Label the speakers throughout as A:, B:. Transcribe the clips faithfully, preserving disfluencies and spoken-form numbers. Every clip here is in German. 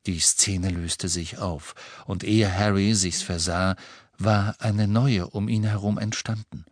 A: Die Szene löste sich auf, und ehe Harry sich's versah, war eine neue um ihn herum entstanden.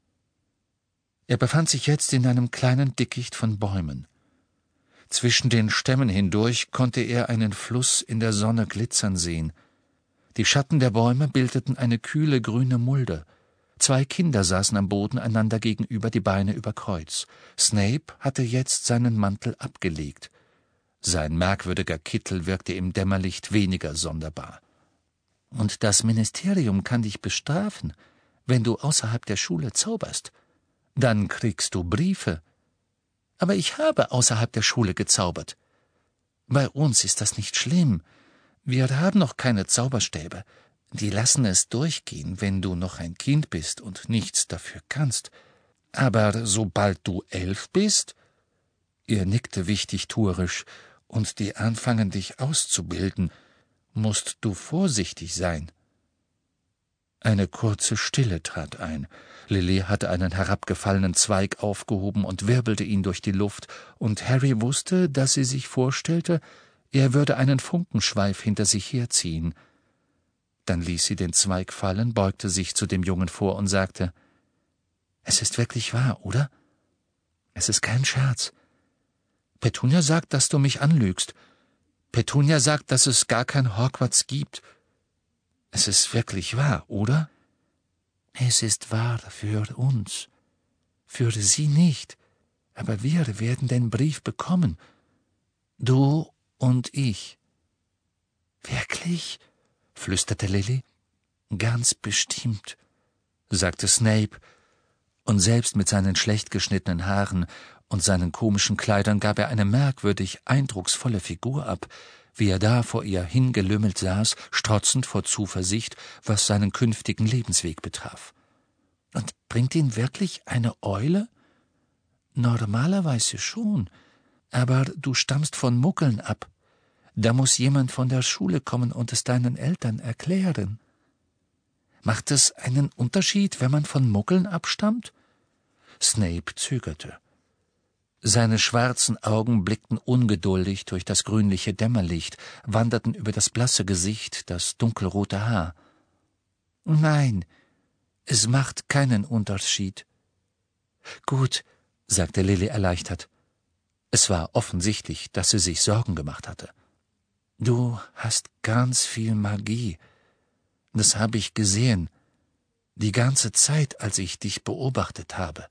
A: Er befand sich jetzt in einem kleinen Dickicht von Bäumen. Zwischen den Stämmen hindurch konnte er einen Fluss in der Sonne glitzern sehen. Die Schatten der Bäume bildeten eine kühle grüne Mulde. Zwei Kinder saßen am Boden einander gegenüber, die Beine über Kreuz. Snape hatte jetzt seinen Mantel abgelegt. Sein merkwürdiger Kittel wirkte im Dämmerlicht weniger sonderbar. »Und das Ministerium kann dich bestrafen, wenn du außerhalb der Schule zauberst. Dann kriegst du Briefe.« »Aber ich habe außerhalb der Schule gezaubert.« »Bei uns ist das nicht schlimm. Wir haben noch keine Zauberstäbe. Die lassen es durchgehen, wenn du noch ein Kind bist und nichts dafür kannst. Aber sobald du elf bist?« Er nickte wichtigtuerisch. »Und die anfangen, dich auszubilden, musst du vorsichtig sein.« Eine kurze Stille trat ein. Lily hatte einen herabgefallenen Zweig aufgehoben und wirbelte ihn durch die Luft, und Harry wusste, dass sie sich vorstellte, er würde einen Funkenschweif hinter sich herziehen. Dann ließ sie den Zweig fallen, beugte sich zu dem Jungen vor und sagte, »Es ist wirklich wahr, oder? Es ist kein Scherz. Petunia sagt, dass du mich anlügst. Petunia sagt, dass es gar kein Hogwarts gibt. Es ist wirklich wahr, oder?« »Es ist wahr für uns. Für sie nicht. Aber wir werden den Brief bekommen. Du und ich.« »Wirklich?« flüsterte Lily. »Ganz bestimmt«, sagte Snape, und selbst mit seinen schlecht geschnittenen Haaren und seinen komischen Kleidern gab er eine merkwürdig eindrucksvolle Figur ab, wie er da vor ihr hingelümmelt saß, strotzend vor Zuversicht, was seinen künftigen Lebensweg betraf. »Und bringt ihn wirklich eine Eule?« »Normalerweise schon, aber du stammst von Muggeln ab. Da muss jemand von der Schule kommen und es deinen Eltern erklären.« »Macht es einen Unterschied, wenn man von Muggeln abstammt?« Snape zögerte. Seine schwarzen Augen blickten ungeduldig durch das grünliche Dämmerlicht, wanderten über das blasse Gesicht, das dunkelrote Haar. »Nein, es macht keinen Unterschied.« »Gut«, sagte Lily erleichtert. Es war offensichtlich, dass sie sich Sorgen gemacht hatte. »Du hast ganz viel Magie. Das habe ich gesehen, die ganze Zeit, als ich dich beobachtet habe.«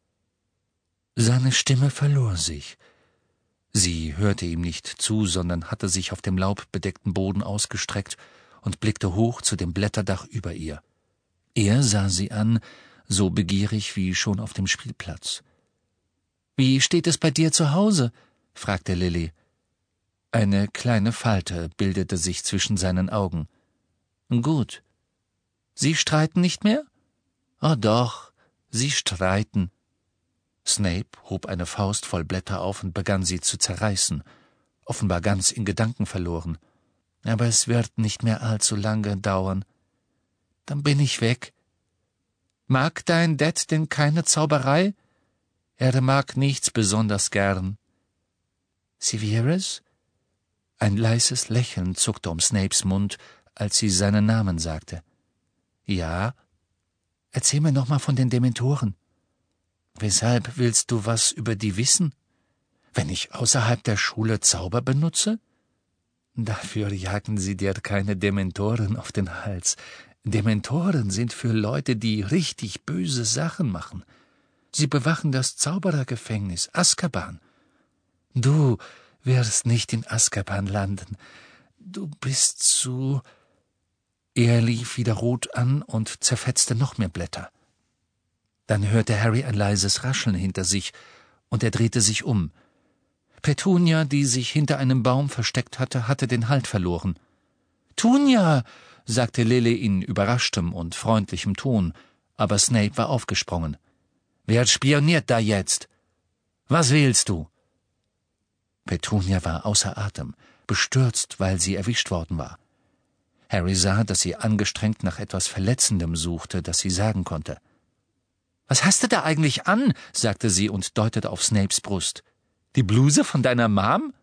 A: Seine Stimme verlor sich. Sie hörte ihm nicht zu, sondern hatte sich auf dem laubbedeckten Boden ausgestreckt und blickte hoch zu dem Blätterdach über ihr. Er sah sie an, so begierig wie schon auf dem Spielplatz. »Wie steht es bei dir zu Hause?« fragte Lily. Eine kleine Falte bildete sich zwischen seinen Augen. »Gut. Sie streiten nicht mehr?« »Oh doch, sie streiten.« Snape hob eine Faust voll Blätter auf und begann sie zu zerreißen, offenbar ganz in Gedanken verloren. »Aber es wird nicht mehr allzu lange dauern. Dann bin ich weg. Mag dein Dad denn keine Zauberei? Er mag nichts besonders gern.« »Severus?« Ein leises Lächeln zuckte um Snapes Mund, als sie seinen Namen sagte. »Ja?« »Erzähl mir noch mal von den Dementoren.« »Weshalb willst du was über die wissen? Wenn ich außerhalb der Schule Zauber benutze?« »Dafür jagen sie dir keine Dementoren auf den Hals. Dementoren sind für Leute, die richtig böse Sachen machen. Sie bewachen das Zauberergefängnis, Azkaban. Du wirst nicht in Azkaban landen. Du bist zu...« Er lief wieder rot an und zerfetzte noch mehr Blätter. Dann hörte Harry ein leises Rascheln hinter sich, und er drehte sich um. Petunia, die sich hinter einem Baum versteckt hatte, hatte den Halt verloren. »Tunia«, sagte Lily in überraschtem und freundlichem Ton, aber Snape war aufgesprungen. »Wer spioniert da jetzt? Was willst du?« Petunia war außer Atem, bestürzt, weil sie erwischt worden war. Harry sah, dass sie angestrengt nach etwas Verletzendem suchte, das sie sagen konnte. »Was hast du da eigentlich an?« sagte sie und deutete auf Snapes Brust. »Die Bluse von deiner Mom?«